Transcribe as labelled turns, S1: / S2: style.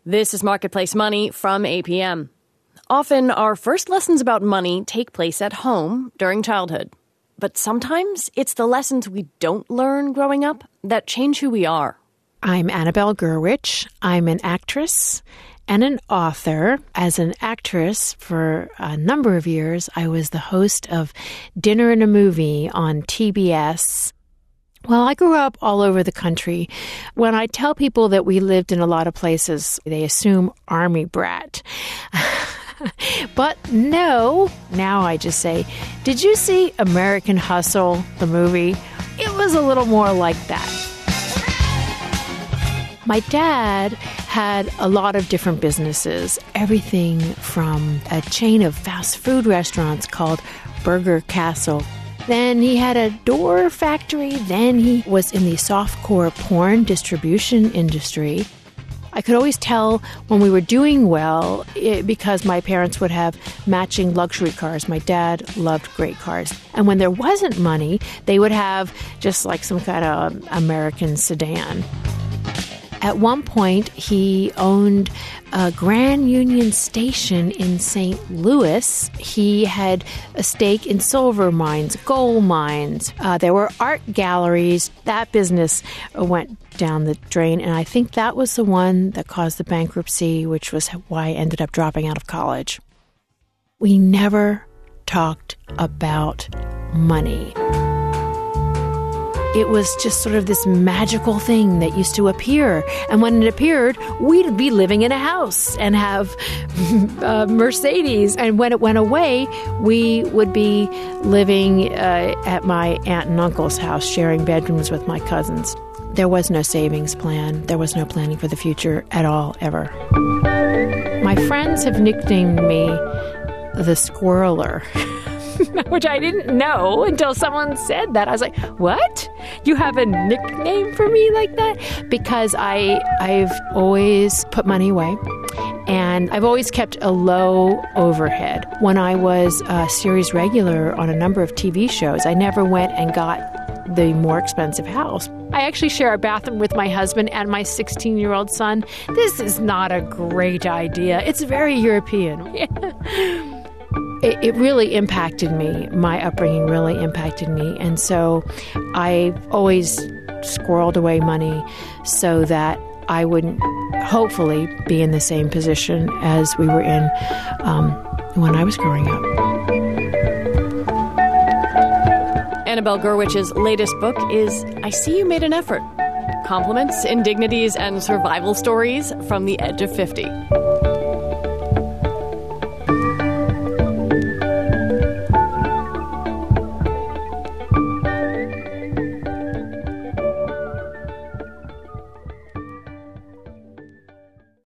S1: This is Marketplace Money from APM. Often, our first lessons about money take place at home during childhood. But sometimes it's the lessons we don't learn growing up that change who we are.
S2: I'm Annabelle Gurwitch. I'm an actress and an author. As an actress for a number of years, I was the host of Dinner and a Movie on TBS. Well, I grew up all over the country. When I tell people that we lived in a lot of places, they assume Army brat. But no, now I just say, did you see American Hustle, the movie? It was a little more like that. My dad had a lot of different businesses, everything from a chain of fast food restaurants called Burger Castle. Then he had a door factory. Then he was in the softcore porn distribution industry. I could always tell when we were doing well because my parents would have matching luxury cars. My dad loved great cars. And when there wasn't money, they would have just like some kind of American sedan. At one point, he owned a Grand Union Station in St. Louis. He had a stake in silver mines, gold mines. There were art galleries. That business went down the drain, and I think that was the one that caused the bankruptcy, which was why I ended up dropping out of college. We never talked about money. It was just sort of this magical thing that used to appear. And when it appeared, we'd be living in a house and have Mercedes. And when it went away, we would be living at my aunt and uncle's house, sharing bedrooms with my cousins. There was no savings plan. There was no planning for the future at all, ever. My friends have nicknamed me the Squirreler. Which I didn't know until someone said that. I was like, what? You have a nickname for me like that? Because I've always put money away, and I've always kept a low overhead. When I was a series regular on a number of TV shows, I never went and got the more expensive house. I actually share a bathroom with my husband and my 16-year-old son. This is not a great idea. It's very European. It really impacted me. My upbringing really impacted me. And so I always squirreled away money so that I wouldn't hopefully be in the same position as we were in when I was growing up.
S1: Annabelle Gurwich's latest book is I See You Made an Effort. Compliments, indignities, and survival stories from the edge of 50.